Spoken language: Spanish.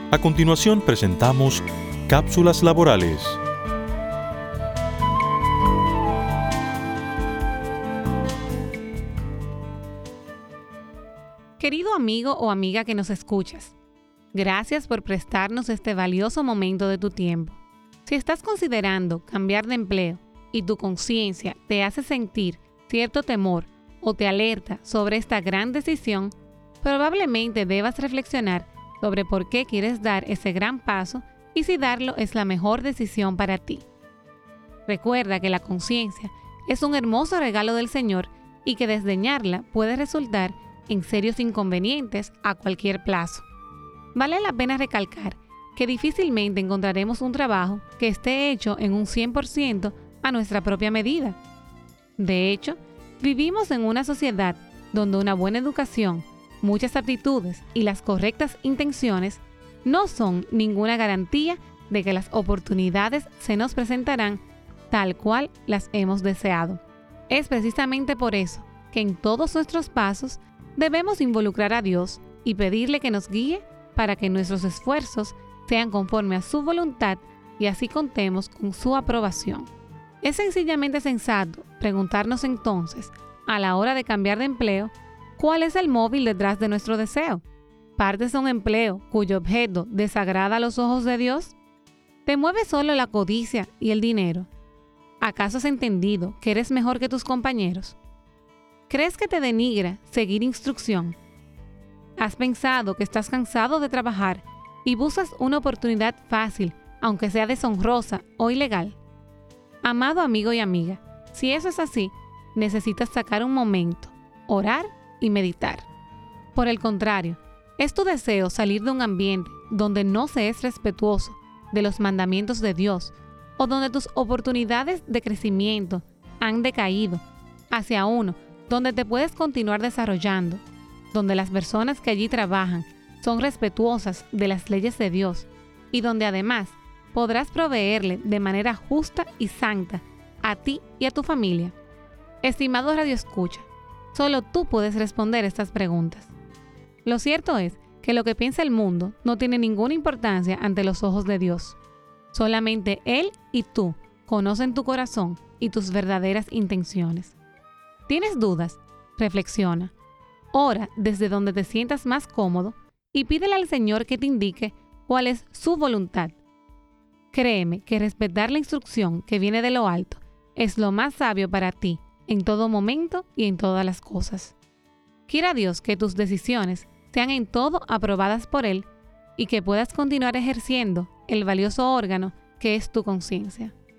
A continuación presentamos Cápsulas Laborales. Querido amigo o amiga que nos escuchas, gracias por prestarnos este valioso momento de tu tiempo. Si estás considerando cambiar de empleo y tu conciencia te hace sentir cierto temor o te alerta sobre esta gran decisión, probablemente debas reflexionar sobre por qué quieres dar ese gran paso y si darlo es la mejor decisión para ti. Recuerda que la conciencia es un hermoso regalo del Señor y que desdeñarla puede resultar en serios inconvenientes a cualquier plazo. Vale la pena recalcar que difícilmente encontraremos un trabajo que esté hecho en un 100% a nuestra propia medida. De hecho, vivimos en una sociedad donde una buena educación, muchas aptitudes y las correctas intenciones no son ninguna garantía de que las oportunidades se nos presentarán tal cual las hemos deseado. Es precisamente por eso que en todos nuestros pasos debemos involucrar a Dios y pedirle que nos guíe para que nuestros esfuerzos sean conforme a su voluntad y así contemos con su aprobación. Es sencillamente sensato preguntarnos entonces, a la hora de cambiar de empleo, ¿cuál es el móvil detrás de nuestro deseo? ¿Partes de un empleo cuyo objeto desagrada a los ojos de Dios? ¿Te mueve solo la codicia y el dinero? ¿Acaso has entendido que eres mejor que tus compañeros? ¿Crees que te denigra seguir instrucción? ¿Has pensado que estás cansado de trabajar y buscas una oportunidad fácil, aunque sea deshonrosa o ilegal? Amado amigo y amiga, si eso es así, necesitas sacar un momento, orar y meditar. Por el contrario, es tu deseo salir de un ambiente donde no se es respetuoso de los mandamientos de Dios o donde tus oportunidades de crecimiento han decaído, hacia uno donde te puedes continuar desarrollando, donde las personas que allí trabajan son respetuosas de las leyes de Dios y donde además podrás proveerle de manera justa y santa a ti y a tu familia. Estimado radioescucha, solo tú puedes responder estas preguntas. Lo cierto es que lo que piensa el mundo no tiene ninguna importancia ante los ojos de Dios. Solamente Él y tú conocen tu corazón y tus verdaderas intenciones. ¿Tienes dudas? Reflexiona. Ora desde donde te sientas más cómodo y pídele al Señor que te indique cuál es su voluntad. Créeme que respetar la instrucción que viene de lo alto es lo más sabio para ti en todo momento y en todas las cosas. Quiera Dios que tus decisiones sean en todo aprobadas por Él y que puedas continuar ejerciendo el valioso órgano que es tu conciencia.